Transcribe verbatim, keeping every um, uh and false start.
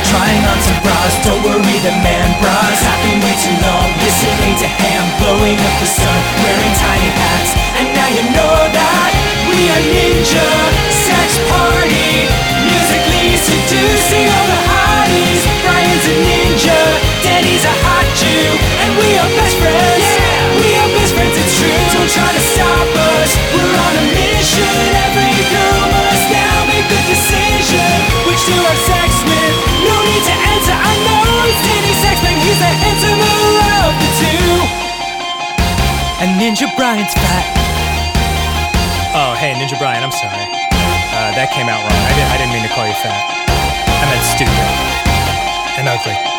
trying on some bras. Don't worry, the man bras have been way too long. Listening to Ham, blowing up the sun, wearing tiny hats. And now you know that we are Ninja Sex Party, musically seducing all the hotties. Brian's a ninja, Danny's a hot Jew, and we are best friends. Yeah, we are best friends, it's true. Don't try to stop us, we're on a mission. Every girl must now make the decision which to have sex with. No need to answer unknowns. Danny Sexman, he's the handsomer of the two, and Ninja Brian's fat. Oh, hey, Ninja Brian, I'm sorry. Uh, that came out wrong. I didn't, I didn't mean to call you fat. I meant stupid and ugly.